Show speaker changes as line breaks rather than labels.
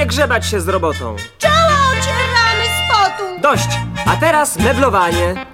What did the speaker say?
nie grzebać się z robotą.
Czoło ocieramy z potu.
Dość, a teraz meblowanie.